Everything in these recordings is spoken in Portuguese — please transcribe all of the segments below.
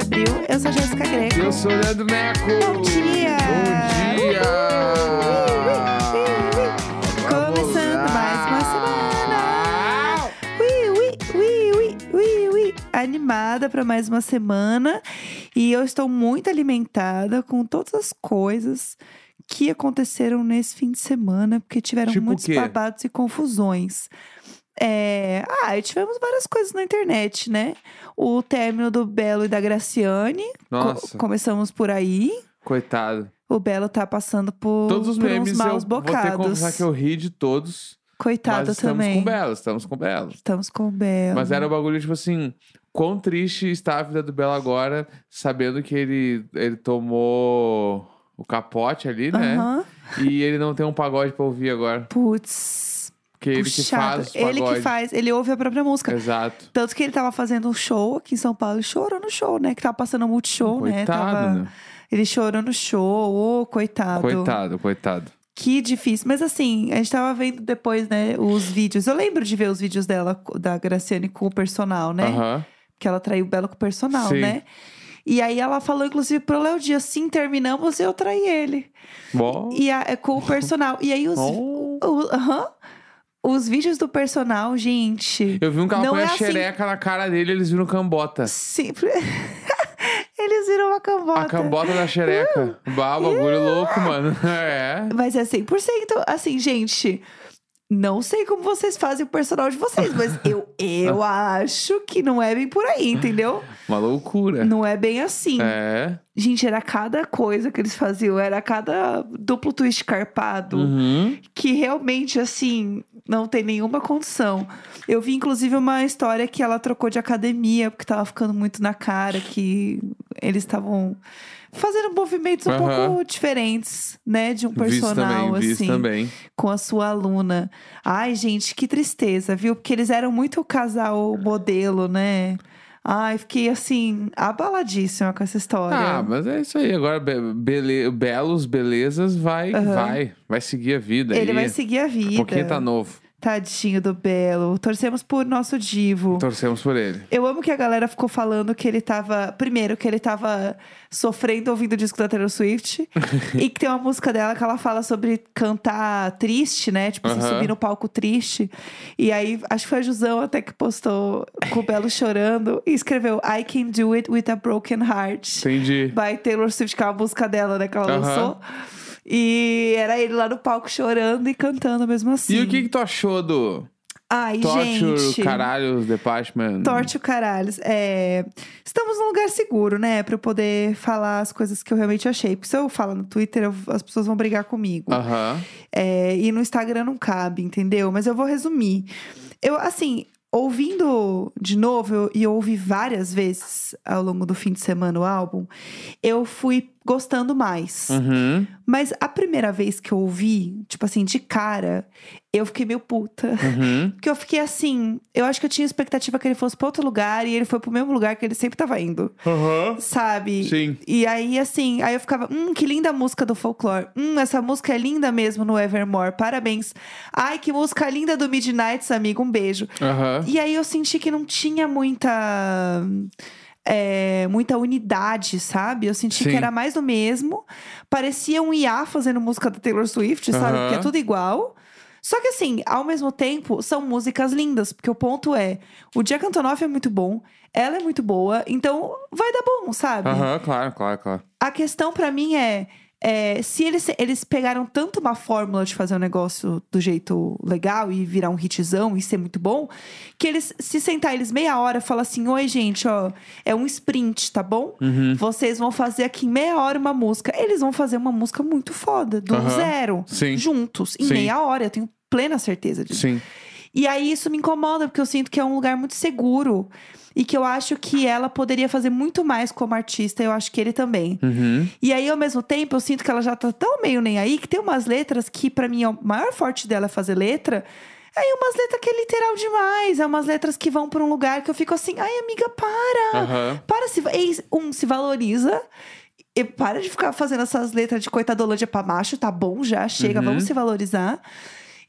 Abril. Eu sou a Jéssica Greco. Eu sou o Leandro Neco. Bom dia! Bom dia! Começando mais uma semana. Animada para mais uma semana. E eu estou muito alimentada com todas as coisas que aconteceram nesse fim de semana, porque tiveram Tipo muitos o quê? babados e confusões. Tivemos várias coisas na internet, né? O término do Belo e da Graciane. Nossa. Começamos por aí. Coitado. O Belo tá passando por, Todos os por memes uns maus eu vou ter que bocados. confessar que eu ri de todos. Coitado mas também. Estamos com Belo. Estamos com o Belo. Mas era um bagulho, tipo assim, quão triste está a vida do Belo agora, sabendo que ele tomou o capote ali, né? Aham. E ele não tem um pagode pra ouvir agora. Putz. Que ele que puxado. faz os pagodes. Ele que faz, ele ouve a própria música. Exato. Tanto que ele tava fazendo um show aqui em São Paulo e chorou no show, né? Que tava passando um multishow, né? Coitado, né? Ele chorou no show, coitado. Coitado. Que difícil. Mas assim, a gente tava vendo depois, né, os vídeos. Eu lembro de ver os vídeos dela, da Graciane, com o personal, né? Aham. Que ela traiu o Belo com o personal, Sim. né? E aí ela falou, inclusive, pro Léo Dias, sim, terminamos e eu traí ele. Bom. Com o personal. E aí os vídeos do personal, gente. Eu vi um cara não põe é a assim- xereca na cara dele, eles viram cambota. Simples. Eles viram uma cambota. A cambota da xereca. Bah, bagulho louco, mano. É. Mas é 100%. Assim, gente, não sei como vocês fazem o personal de vocês, mas eu acho que não é bem por aí, entendeu? Uma loucura. Não é bem assim. É. Gente, era cada coisa que eles faziam, era cada duplo twist carpado, Uhum. que realmente, assim, não tem nenhuma condição. Eu vi, inclusive, uma história que ela trocou de academia, porque tava ficando muito na cara, que eles estavam fazendo movimentos um pouco diferentes, né, de um personal, Visto assim, também. com a sua aluna. Ai, gente, que tristeza, viu? Porque eles eram muito o casal modelo, né? Ai, fiquei, assim, abaladíssima com essa história. Ah, mas é isso aí. Agora, belos, belezas, vai seguir a vida. Ele aí. vai seguir a vida. Um pouquinho tá novo. Tadinho do Belo. Torcemos por nosso divo. Torcemos por ele. Eu amo que a galera ficou falando que ele tava... Primeiro, que ele tava sofrendo ouvindo o disco da Taylor Swift. E que tem uma música dela que ela fala sobre cantar triste, né? Tipo, assim, subir no palco triste. E aí, acho que foi a Jusão até que postou com o Belo chorando. E escreveu I Can Do It With a Broken Heart. Entendi. By Taylor Swift, que é uma música dela, né? Que ela lançou. E era ele lá no palco chorando e cantando mesmo assim. E o que tu achou do Ai, Torture gente. Caralhos Department? Torture Caralhos. Estamos num lugar seguro, né? Pra eu poder falar as coisas que eu realmente achei. Porque se eu falar no Twitter, as pessoas vão brigar comigo. Aham. E no Instagram não cabe, entendeu? Mas eu vou resumir. Eu, assim, ouvindo de novo, e eu ouvi várias vezes ao longo do fim de semana o álbum, eu fui gostando mais. Uhum. Mas a primeira vez que eu ouvi, tipo assim, de cara, eu fiquei meio puta. Uhum. Porque eu fiquei assim, eu acho que eu tinha expectativa que ele fosse pra outro lugar e ele foi pro mesmo lugar que ele sempre tava indo. Uhum. Sabe? Sim. E aí, assim, aí eu ficava, que linda música do Folklore. Essa música é linda mesmo no Evermore, parabéns. Ai, que música linda do Midnights, amigo, um beijo. Aham. E aí eu senti que não tinha muita unidade, sabe? Eu senti Sim. que era mais do mesmo. Parecia um IA fazendo música da Taylor Swift, sabe? Aham. Porque é tudo igual. Só que assim, ao mesmo tempo, são músicas lindas. Porque o ponto é, o Jack Antonoff é muito bom, ela é muito boa, então vai dar bom, sabe? Aham, claro. A questão pra mim é se eles pegaram tanto uma fórmula de fazer um negócio do jeito legal e virar um hitzão e ser muito bom, que eles, se sentar eles meia hora e falar assim, oi gente, ó, é um sprint, tá bom? Vocês vão fazer aqui em meia hora uma música. Eles vão fazer uma música muito foda, do zero, Sim. juntos, em Sim. meia hora, eu tenho plena certeza disso. Sim. E aí isso me incomoda, porque eu sinto que é um lugar muito seguro. E que eu acho que ela poderia fazer muito mais como artista, eu acho que ele também. Uhum. E aí, ao mesmo tempo, eu sinto que ela já tá tão meio nem aí, que tem umas letras que, pra mim, o maior forte dela é fazer letra. Aí umas letras que é literal demais. É umas letras que vão pra um lugar que eu fico assim, ai, amiga, para! Aham. Para, se valoriza. E para de ficar fazendo essas letras de coitadolândia pra macho, tá bom já, chega, vamos se valorizar.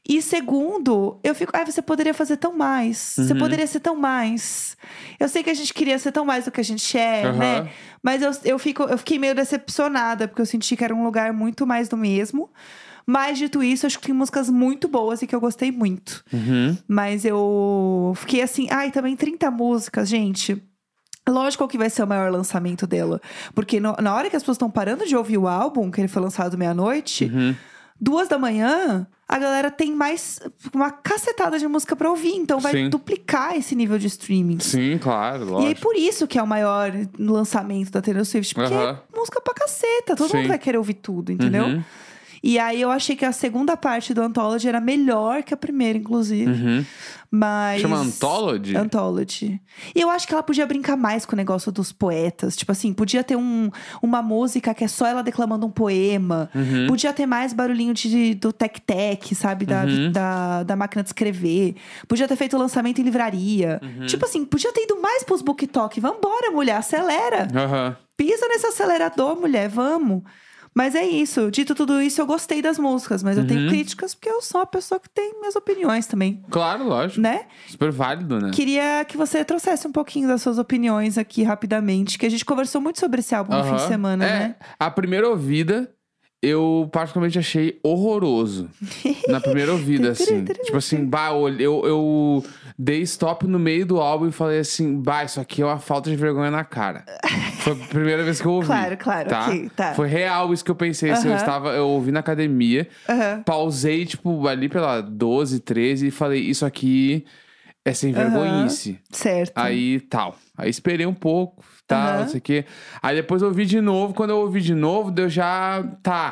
E segundo, eu fico, você poderia fazer tão mais. Você poderia ser tão mais. Eu sei que a gente queria ser tão mais do que a gente é, né? Mas eu fiquei meio decepcionada, porque eu senti que era um lugar muito mais do mesmo. Mas, dito isso, acho que tem músicas muito boas e que eu gostei muito. Mas eu fiquei assim, também 30 músicas, gente. Lógico que vai ser o maior lançamento dela. Porque na hora que as pessoas estão parando de ouvir o álbum, que ele foi lançado meia-noite, 2 da manhã, a galera tem mais uma cacetada de música pra ouvir. Então vai duplicar esse nível de streaming. Sim, claro, lógico. E aí, por isso que é o maior lançamento da Taylor Swift. Porque é música pra caceta. Todo mundo vai querer ouvir tudo, entendeu? E aí, eu achei que a segunda parte do Anthology era melhor que a primeira, inclusive. Mas... Chama Anthology? Anthology. E eu acho que ela podia brincar mais com o negócio dos poetas. Tipo assim, podia ter uma música que é só ela declamando um poema. Podia ter mais barulhinho do tec-tec, sabe? Da máquina de escrever. Podia ter feito o lançamento em livraria. Tipo assim, podia ter ido mais pros BookTok. Vambora, mulher, acelera. Pisa nesse acelerador, mulher, vamos. Mas é isso. Dito tudo isso, eu gostei das músicas. Mas eu tenho críticas porque eu sou uma pessoa que tem minhas opiniões também. Claro, lógico. Né? Super válido, né? Queria que você trouxesse um pouquinho das suas opiniões aqui rapidamente. Que a gente conversou muito sobre esse álbum no fim de semana, né? A primeira ouvida, eu particularmente achei horroroso. Na primeira ouvida, assim. Tipo assim, eu dei stop no meio do álbum e falei assim, isso aqui é uma falta de vergonha na cara. Foi a primeira vez que eu ouvi. Claro, tá? ok, tá. Foi real isso que eu pensei. Assim, eu ouvi na academia, pausei, tipo, ali pela 12, 13 e falei, isso aqui é sem vergonhice. Certo. Aí, tal. Aí esperei um pouco, não sei o quê. Aí depois eu ouvi de novo. Quando eu ouvi de novo, deu já...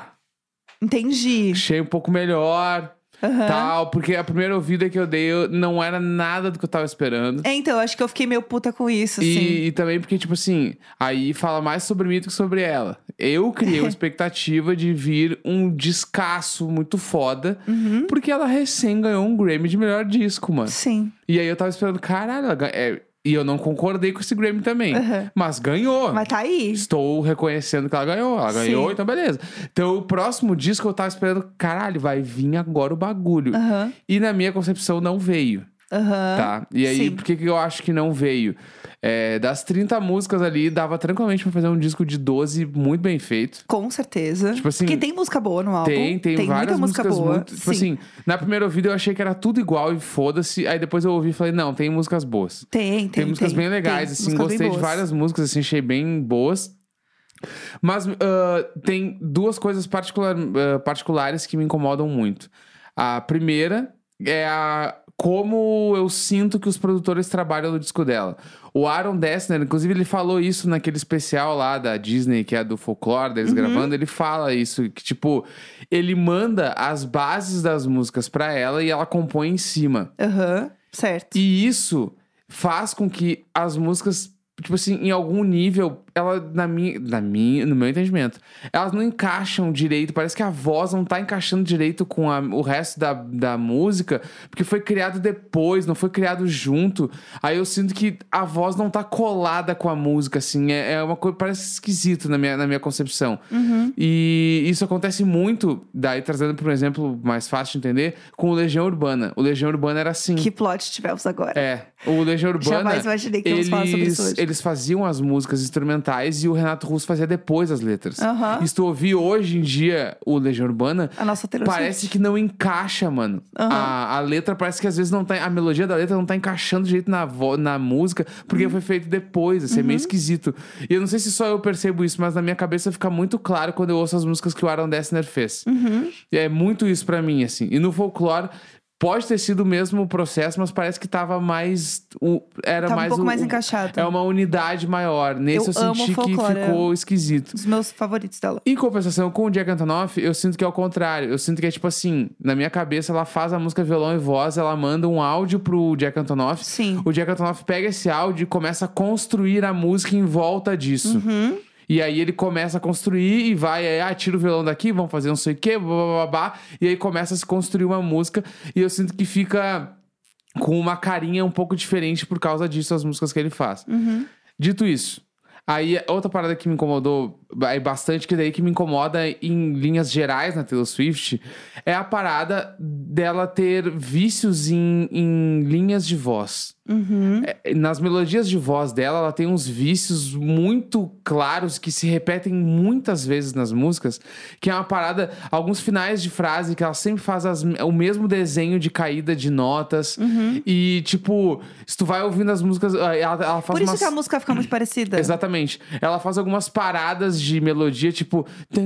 Entendi. Achei um pouco melhor... Tal, porque a primeira ouvida que eu dei não era nada do que eu tava esperando. Então, eu acho que eu fiquei meio puta com isso, E também porque, tipo assim, aí fala mais sobre mim do que sobre ela. Eu criei uma expectativa de vir um descasso muito foda, porque ela recém ganhou um Grammy de melhor disco, mano. Sim. E aí eu tava esperando, caralho, e eu não concordei com esse Grammy também. Mas ganhou. Mas tá aí. Estou reconhecendo que ela ganhou. Ela ganhou, então beleza. Então o próximo disco eu tava esperando, caralho, vai vir agora o bagulho. E na minha concepção não veio. Tá? E aí, por que eu acho que não veio? Das 30 músicas ali, dava tranquilamente pra fazer um disco de 12 muito bem feito. Com certeza. Tipo assim, porque tem música boa no álbum. Tem várias muita música músicas boa. muito... Tipo assim, na primeira ouvida eu achei que era tudo igual e foda-se. Aí depois eu ouvi e falei, não, tem músicas boas. Tem músicas bem legais, assim. Gostei de várias músicas, assim, achei bem boas. Mas tem duas coisas particulares que me incomodam muito. A primeira é como eu sinto que os produtores trabalham no disco dela. O Aaron Dessner, inclusive, ele falou isso naquele especial lá da Disney, que é do folclore, deles gravando. Ele fala isso, que tipo, ele manda as bases das músicas pra ela e ela compõe em cima. Certo. E isso faz com que as músicas, tipo assim, em algum nível, ela, no meu entendimento, elas não encaixam direito. Parece que a voz não tá encaixando direito com o resto da música, porque foi criado depois, não foi criado junto. Aí eu sinto que a voz não tá colada com a música, assim. É uma coisa, parece esquisito na minha concepção. E isso acontece muito, daí trazendo por um exemplo mais fácil de entender, com o Legião Urbana. O Legião Urbana era assim. Que plot tivemos agora. O Legião Urbana... Jamais imaginei que íamos falar sobre isso hoje. Eles faziam as músicas instrumentais e o Renato Russo fazia depois as letras. E se tu ouvir hoje em dia o Legião Urbana, a nossa parece que não encaixa, mano. A letra parece que às vezes não tá... A melodia da letra não tá encaixando direito na música, porque foi feito depois, assim, é meio esquisito. E eu não sei se só eu percebo isso, mas na minha cabeça fica muito claro quando eu ouço as músicas que o Aaron Dessner fez. E é muito isso pra mim, assim. E no folclore... Pode ter sido o mesmo processo, mas parece que tava mais... Tava um pouco mais encaixado. É uma unidade maior. Nesse eu senti que ficou esquisito. Os meus favoritos dela. Em compensação, com o Jack Antonoff, eu sinto que é o contrário. Eu sinto que é tipo assim, na minha cabeça, ela faz a música violão e voz, ela manda um áudio pro Jack Antonoff. Sim. O Jack Antonoff pega esse áudio e começa a construir a música em volta disso. E aí ele começa a construir e vai, tira o violão daqui, vamos fazer não sei o quê, blá. E aí começa a se construir uma música. E eu sinto que fica com uma carinha um pouco diferente por causa disso, as músicas que ele faz. Dito isso, Aí, outra parada que me incomodou bastante, que daí que me incomoda em linhas gerais na Taylor Swift, é a parada dela ter vícios em linhas de voz. Nas melodias de voz dela, ela tem uns vícios muito claros que se repetem muitas vezes nas músicas, que é uma parada, alguns finais de frase que ela sempre faz o mesmo desenho de caída de notas. E, tipo, se tu vai ouvindo as músicas, ela faz Por isso que a música fica muito parecida. Exatamente. Ela faz algumas paradas de melodia, tipo...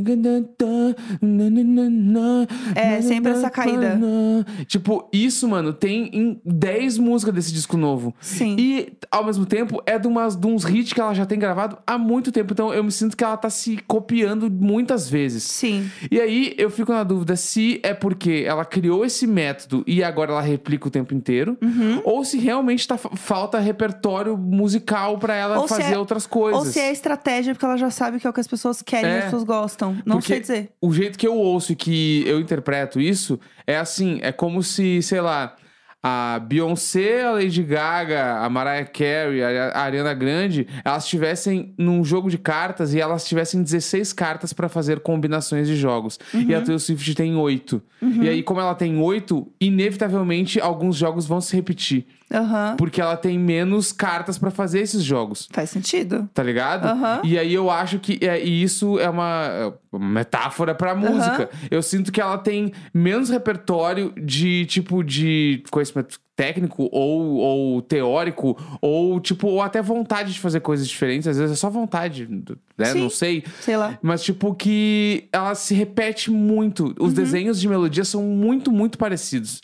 É, sempre essa caída. Tipo, isso, mano, tem em 10 músicas desse disco novo. Sim. E, ao mesmo tempo, é de uns hits que ela já tem gravado há muito tempo. Então, eu me sinto que ela tá se copiando muitas vezes. Sim. E aí, eu fico na dúvida se é porque ela criou esse método e agora ela replica o tempo inteiro. Ou se realmente falta repertório musical pra ela Ou se fazer é- outras coisas. Ou se é estratégia, porque ela já sabe que é o que as pessoas querem e as pessoas gostam. Não Porque sei dizer. o jeito que eu ouço e que eu interpreto isso é assim, é como se, sei lá, a Beyoncé, a Lady Gaga, a Mariah Carey, a Ariana Grande, elas estivessem num jogo de cartas e elas tivessem 16 cartas pra fazer combinações de jogos. E a Taylor Swift tem 8. E aí, como ela tem 8, inevitavelmente alguns jogos vão se repetir. Porque ela tem menos cartas pra fazer esses jogos. Faz sentido. Tá ligado? E aí eu acho que e isso é uma metáfora pra música. Eu sinto que ela tem menos repertório de tipo de conhecimento técnico ou teórico ou tipo ou até vontade de fazer coisas diferentes. Às vezes é só vontade, né? Sim. Não sei. Sei lá. Mas tipo que ela se repete muito. Os desenhos de melodia são muito, muito parecidos.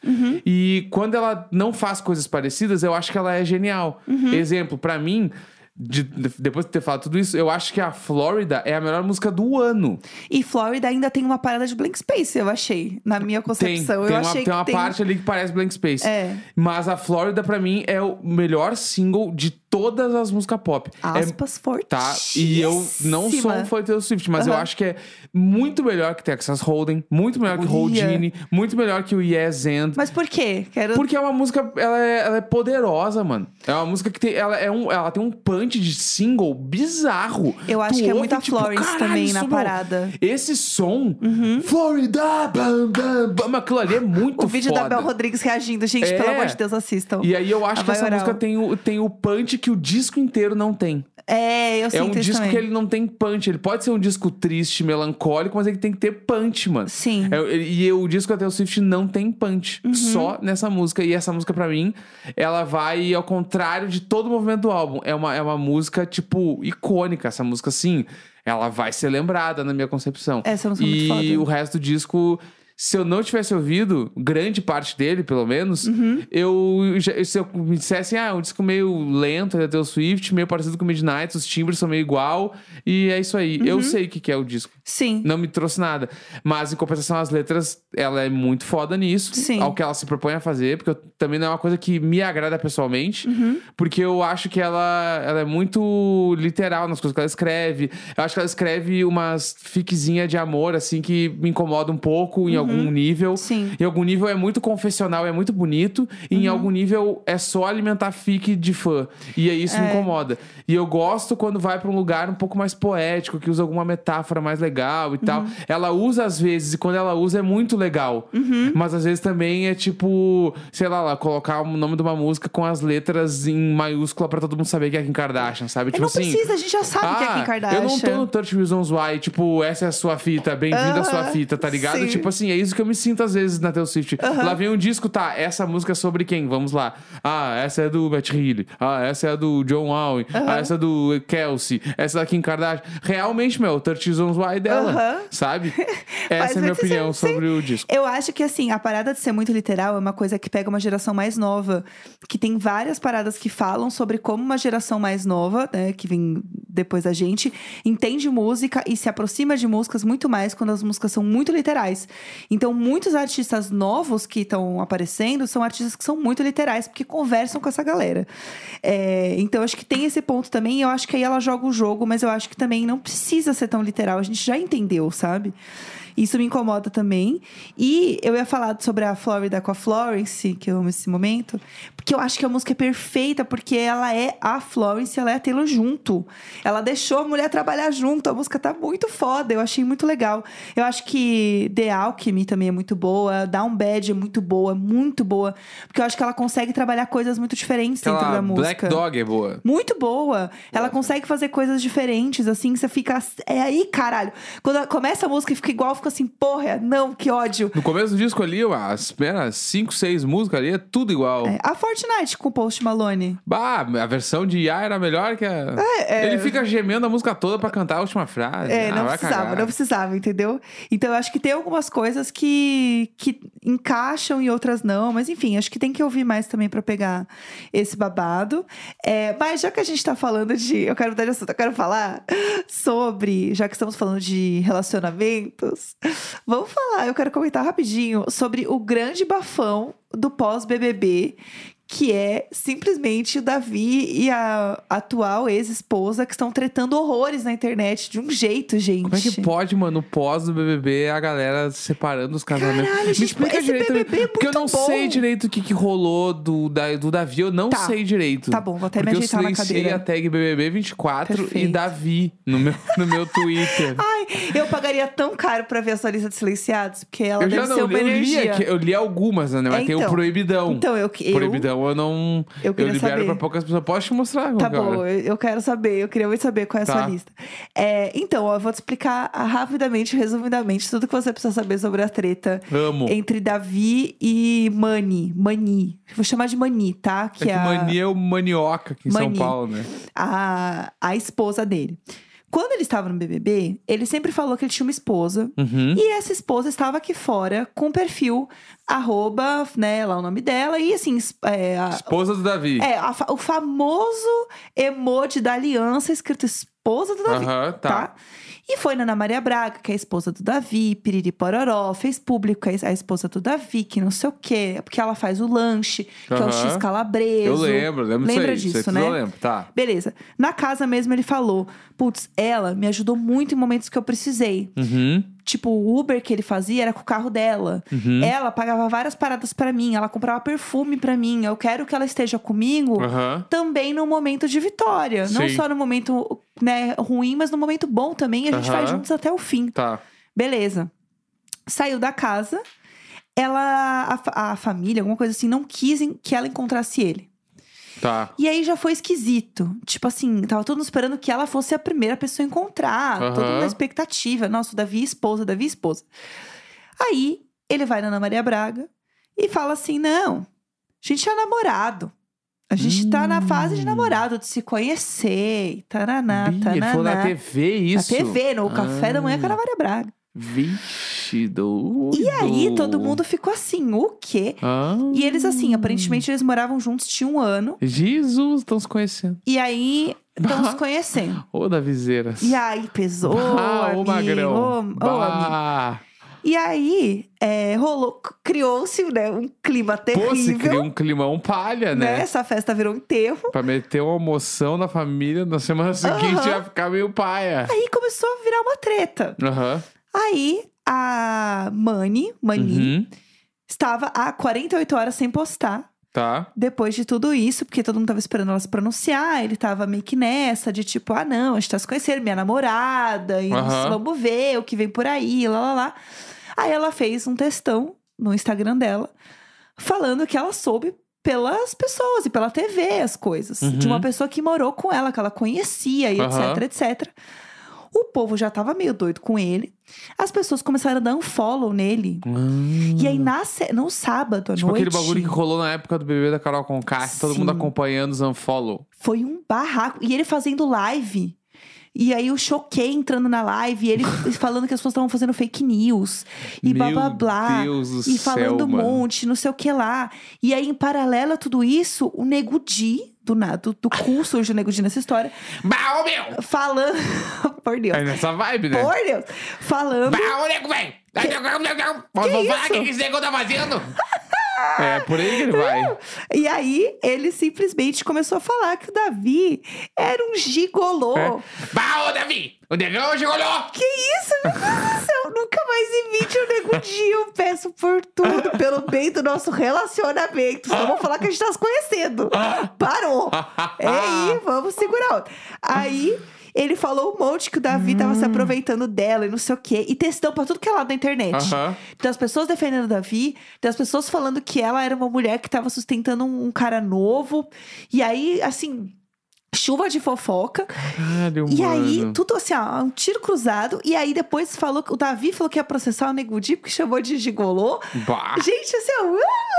E quando ela não faz coisas parecidas, eu acho que ela é genial. Exemplo, pra mim, depois de ter falado tudo isso, eu acho que a Florida é a melhor música do ano. E Florida ainda tem uma parada de Blank Space, eu achei. Na minha concepção. Tem eu uma, achei tem que uma parte ali que parece Blank Space. É. Mas a Florida, pra mim, é o melhor single de todas as músicas pop. Aspas fortes. Tá? E eu não sou um fã de Taylor Swift, mas eu acho que é muito melhor que Texas Hold'em, muito melhor que Houdini, muito melhor que o Yes And. Mas por quê? Porque é uma música, ela é poderosa, mano. É uma música que tem, ela tem um punch de single bizarro. Eu acho Tu que é ouve, muita tipo, Florence caralho, também na isso, parada. meu, esse som, Florida, bam, bam, bam, aquilo ali é muito O vídeo foda. da Bel Rodrigues reagindo. Gente, pelo amor de Deus, assistam. E aí eu acho A que essa Vai música Oral. tem o punch que o disco inteiro não tem. É, eu É um sinto isso disco também. que ele não tem punch. Ele pode ser um disco triste, melancólico, mas ele tem que ter punch, mano. Sim. E o disco da Taylor Swift não tem punch. Só nessa música. E essa música, pra mim, ela vai ao contrário de todo o movimento do álbum. É uma música, tipo, icônica. Essa música, assim, ela vai ser lembrada na minha concepção. Essa música é muito foda. E o resto do disco... Se eu não tivesse ouvido, grande parte dele, pelo menos, se eu me dissesse, um disco meio lento da Taylor Swift, meio parecido com Midnight, os timbres são meio igual, e é isso aí. Eu sei o que é o disco. Sim. Não me trouxe nada. Mas, em compensação, as letras, ela é muito foda nisso. Sim. Ao que ela se propõe a fazer. Porque também não é uma coisa que me agrada pessoalmente. Porque eu acho que ela é muito literal nas coisas que ela escreve. Eu acho que ela escreve umas fiquezinhas de amor, assim, que me incomoda um pouco em algum nível. Sim. Em algum nível é muito confessional, é muito bonito. E em algum nível é só alimentar fique de fã. E aí isso me incomoda. E eu gosto quando vai pra um lugar um pouco mais poético, que usa alguma metáfora mais legal e tal. Ela usa às vezes, e quando ela usa é muito legal. Mas às vezes também é tipo, sei lá, colocar o nome de uma música com as letras em maiúscula pra todo mundo saber que é Kim Kardashian, sabe? Tipo Não assim. precisa, a gente já sabe que é Kim Kardashian. Eu não tô no 30 Reasons Why, tipo, essa é a sua fita, bem-vinda à sua fita, tá ligado? Sim. Tipo assim, é isso que eu me sinto às vezes na Taylor Swift. Lá vem um disco, tá, essa música é sobre quem? Vamos lá. Essa é do Matt Healy. Essa é do John Alwyn. Essa é do Kelsey. Essa é da Kim Kardashian. Realmente, meu, 30 Reasons Why dela, sabe? Essa é a minha opinião sobre o disco. Eu acho que, assim, a parada de ser muito literal é uma coisa que pega uma geração mais nova. Que tem várias paradas que falam sobre como uma geração mais nova, né, que vem depois da gente, entende música e se aproxima de músicas muito mais quando as músicas são muito literais. Então, muitos artistas novos que estão aparecendo são artistas que são muito literais, porque conversam com essa galera. Então, acho que tem esse ponto também. Eu acho que aí ela joga o jogo, mas eu acho que também não precisa ser tão literal. A gente já entendeu, sabe? Isso me incomoda também. E eu ia falar sobre a Flórida com a Florence, que eu amo esse momento. Porque eu acho que a música é perfeita, porque ela é a Florence, ela é a Taylor junto. Ela deixou a mulher trabalhar junto. A música tá muito foda, eu achei muito legal. Eu acho que The Alchemy também é muito boa. Down Bad é muito boa. Porque eu acho que ela consegue trabalhar coisas muito diferentes dentro da música. Black Dog é boa. Muito boa. Ela consegue fazer coisas diferentes, assim, você fica... É aí, caralho. Quando começa a música e fica igual, fica assim, porra, não, que ódio. No começo do disco ali, as primeiras 5, 6 músicas ali, é tudo igual. A Fortnite com o Post Malone. Bah, a versão de IA era melhor que a... Ele fica gemendo a música toda pra cantar a última frase. Não precisava, entendeu? Então eu acho que tem algumas coisas que encaixam e outras não. Mas enfim, acho que tem que ouvir mais também pra pegar esse babado. Mas já que a gente tá falando de... Eu quero mudar de assunto, eu quero falar sobre... Já que estamos falando de relacionamentos, vamos falar, eu quero comentar rapidinho sobre o grande bafão do pós-BBB, que é simplesmente o Davi e a atual ex-esposa que estão tretando horrores na internet de um jeito, gente. Como é que pode, mano, pós do BBB, a galera separando os casamentos? Caralho, Me gente, explica esse direito, BBB é porque eu não muito bom. sei direito o que rolou do Davi, eu não sei direito. Tá bom, vou até me ajeitar na Porque eu silenciei cadeira. a tag BBB24 e Perfeito. Davi no meu Twitter. Ai, eu pagaria tão caro pra ver a sua lista de silenciados, porque ela deve ser uma eu energia. eu li algumas, né? Mas tem o então. Proibidão. Então, Proibidão eu não... Eu queria libero saber. pra poucas pessoas. Posso te mostrar? Tá bom, eu quero saber, eu queria muito saber qual é a sua lista. Então, ó, eu vou te explicar rapidamente, resumidamente, tudo que você precisa saber sobre a treta Amo. entre Davi e Mani. Vou chamar de Mani, tá? Que Mani é o Manioca aqui em São Paulo, né? A esposa dele. Quando ele estava no BBB, ele sempre falou que ele tinha uma esposa. Uhum. E essa esposa estava aqui fora com o perfil @ né, lá o nome dela. E assim... Esposa do Davi. O famoso emoji da aliança escrito esposa do Davi, tá? E foi na Ana Maria Braga, que é a esposa do Davi, piriri pororó, fez público que é a esposa do Davi, que não sei o quê, porque ela faz o lanche, que é o X calabreso. Eu lembro Lembra disso disso, aí, né? Eu lembro, tá. Beleza. Na casa mesmo ele falou, putz, ela me ajudou muito em momentos que eu precisei. Uhum. Tipo, o Uber que ele fazia era com o carro dela. Uhum. Ela pagava várias paradas pra mim. Ela comprava perfume pra mim. Eu quero que ela esteja comigo também no momento de vitória. Sim. Não só no momento, né, ruim, mas no momento bom também. A gente vai juntos até o fim. Tá. Beleza. Saiu da casa. A família, alguma coisa assim, não quis que ela encontrasse ele. Tá. E aí já foi esquisito. Tipo assim, tava todo mundo esperando que ela fosse a primeira pessoa a encontrar. Todo mundo na expectativa. Nossa, o Davi esposa. Aí, ele vai na Ana Maria Braga e fala assim, não, a gente é namorado. A gente tá na fase de namorado, de se conhecer. Taraná. Ele falou na TV isso? Na TV, no café da manhã com a Ana Maria Braga. Vixe, doido. E aí, todo mundo ficou assim, o quê? E eles assim, aparentemente eles moravam juntos, tinham 1 ano. Jesus, estão se conhecendo. E aí, estão se conhecendo. Ô, Daviseiras. E aí, pesou, ô magrão. amigo. E aí, criou-se, né, um clima terrível. Pô, se criou um climão palha, né? Essa festa virou um enterro. Pra meter uma emoção na família, na semana seguinte ia ficar meio paia. Aí começou a virar uma treta. Aí, a Mani, estava há 48 horas sem postar. Tá. Depois de tudo isso, porque todo mundo tava esperando ela se pronunciar, ele tava meio que nessa, de tipo, não, a gente tá se conhecendo, minha namorada, e vamos ver o que vem por aí, lá. Aí ela fez um textão no Instagram dela, falando que ela soube pelas pessoas e pela TV as coisas. De uma pessoa que morou com ela, que ela conhecia, e etc. O povo já tava meio doido com ele. As pessoas começaram a dar um follow nele. E aí, no sábado à tipo noite... aquele bagulho que rolou na época do BBB da Carol Conká, todo mundo acompanhando os unfollow. Foi um barraco. E ele fazendo live. E aí, o Choquei entrando na live. E ele falando que as pessoas estavam fazendo fake news. E blá, blá, blá. Meu Deus do e céu, falando um mano. monte, não sei o que lá. E aí, em paralelo a tudo isso, o Nego Di... Do cu surge o Nego Di nessa história. Bah, ô meu! Falando... Por Deus. É nessa vibe, né? Por Deus. Falando... Bah, ô nego, velho! Vamos falar o que esse nego tá fazendo? É por aí que ele vai. E aí, ele simplesmente começou a falar que o Davi era um gigolô. Bah, ô Davi! O negão gigolô! Que isso, meu Deus do céu? Nunca mais imite o Nego Di. Eu peço por tudo, pelo bem do nosso relacionamento. Só vou falar que a gente tá se conhecendo. Parou. É aí, vamos segurar. Aí... ele falou um monte que o Davi tava se aproveitando dela e não sei o quê. E textão pra tudo que é lado da internet. Das pessoas defendendo o Davi, das pessoas falando que ela era uma mulher que tava sustentando um cara novo. E aí, assim, chuva de fofoca. Caralho, e mano. aí, tudo assim, ó, um tiro cruzado. E aí, depois falou o Davi falou que ia processar o Nego Di porque chamou de gigolô. Bah. Gente, assim, ó.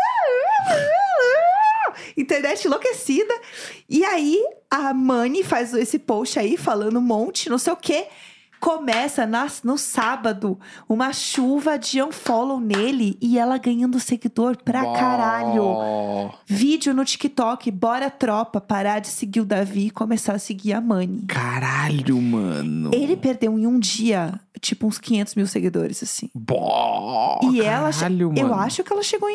Internet enlouquecida. E aí, a Mani faz esse post aí, falando um monte, não sei o quê. Começa no sábado uma chuva de unfollow nele e ela ganhando seguidor pra caralho. Vídeo no TikTok, bora tropa parar de seguir o Davi e começar a seguir a Mani. Caralho, mano. Ele perdeu em um dia, tipo, uns 500 mil seguidores, assim. E ela, caralho, eu mano. acho que ela chegou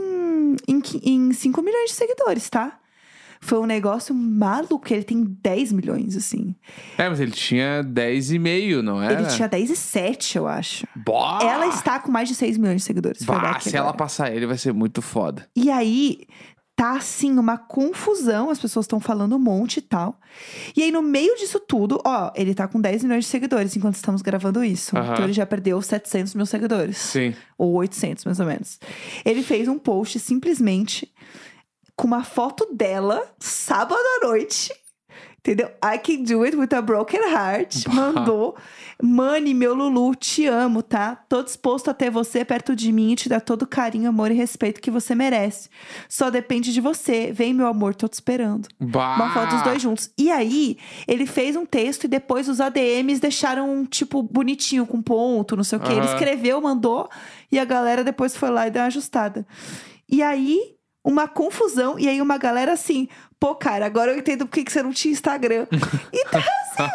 em 5 milhões de seguidores, tá? Foi um negócio maluco. Ele tem 10 milhões, assim. Mas ele tinha 10,5, não era? Ele tinha 10,7, eu acho. Bah. Ela está com mais de 6 milhões de seguidores. Se ela passar ele, vai ser muito foda. E aí, tá assim, uma confusão. As pessoas estão falando um monte e tal. E aí, no meio disso tudo, ó, ele tá com 10 milhões de seguidores enquanto estamos gravando isso. Então, ele já perdeu 700 mil seguidores. Sim. Ou 800, mais ou menos. Ele fez um post, simplesmente, com uma foto dela, sábado à noite. Entendeu? I can do it with a broken heart. Mandou. Mani, meu Lulu, te amo, tá? Tô disposto a ter você perto de mim e te dar todo o carinho, amor e respeito que você merece. Só depende de você. Vem, meu amor, tô te esperando. Bah. Uma foto dos dois juntos. E aí, ele fez um texto e depois os ADMs deixaram, tipo, bonitinho, com ponto, não sei o quê. Ele escreveu, mandou, e a galera depois foi lá e deu uma ajustada. E aí, uma confusão, e aí uma galera assim... Pô, cara, agora eu entendo por que você não tinha Instagram. E tá assim...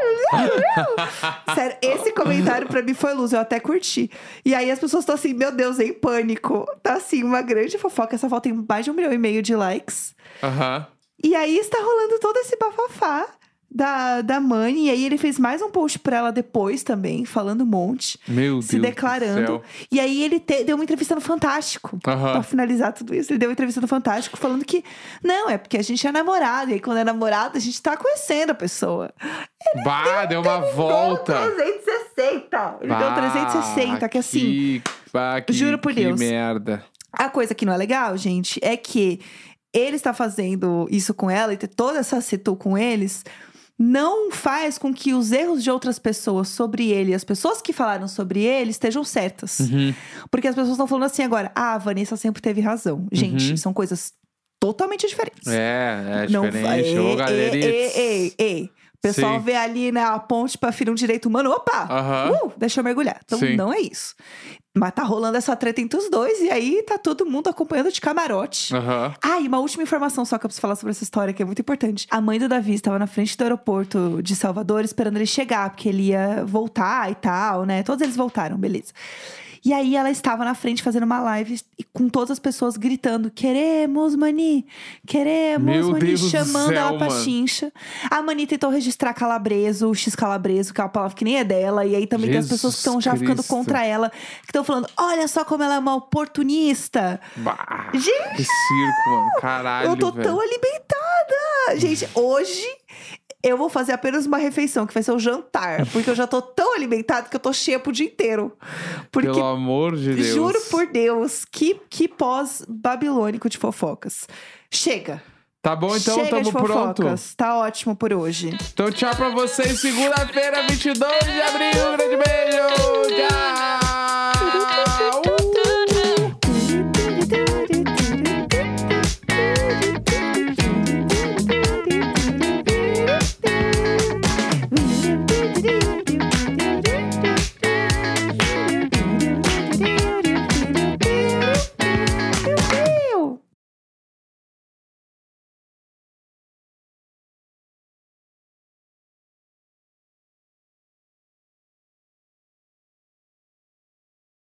Sério, esse comentário pra mim foi luz, eu até curti. E aí as pessoas estão assim, meu Deus, em pânico. Tá assim, uma grande fofoca. Essa foto tem mais de 1,5 milhão de likes. E aí está rolando todo esse bafafá da Mani. E aí ele fez mais um post pra ela depois também, falando um monte. Meu Deus se declarando. do céu. E aí ele deu uma entrevista no Fantástico. Pra finalizar tudo isso, ele deu uma entrevista no Fantástico falando que não, é porque a gente é namorado. E aí quando é namorado, a gente tá conhecendo a pessoa. Deu uma volta. 360. Ele deu 360, que assim... juro por Deus. Que merda. A coisa que não é legal, gente, é que ele está fazendo isso com ela e ter toda essa situ com eles... não faz com que os erros de outras pessoas sobre ele, as pessoas que falaram sobre ele, estejam certas. Porque as pessoas estão falando assim agora, a Vanessa sempre teve razão. Gente, são coisas totalmente diferentes. É diferente. Ô, Ei. O pessoal vê ali na ponte pra ferir um direito humano, opa! Deixa eu mergulhar. Então, não é isso. Mas tá rolando essa treta entre os dois, e aí tá todo mundo acompanhando de camarote. E uma última informação só que eu preciso falar sobre essa história, que é muito importante. A mãe do Davi estava na frente do aeroporto de Salvador, esperando ele chegar, porque ele ia voltar e tal, né? Todos eles voltaram, beleza. E aí ela estava na frente fazendo uma live com todas as pessoas gritando: queremos, Mani! Queremos, Meu Mani! Deus Chamando do céu, ela pra mano. chincha. A Mani tentou registrar calabreso, x-calabreso, que é uma palavra que nem é dela. E aí também tem as pessoas que estão já ficando contra ela, que estão falando: olha só como ela é uma oportunista. Gente! Que circo, mano. Caralho, eu tô tão alimentada! Gente, hoje... eu vou fazer apenas uma refeição, que vai ser o jantar. Porque eu já tô tão alimentada que eu tô cheia pro dia inteiro. Porque, pelo amor de Deus. Juro por Deus, que pós-babilônico de fofocas. Chega. Tá bom, então, Chega tamo de fofocas. pronto. Tá ótimo por hoje. Então, tchau pra vocês. Segunda-feira, 22 de abril. Grande beijo. Tchau.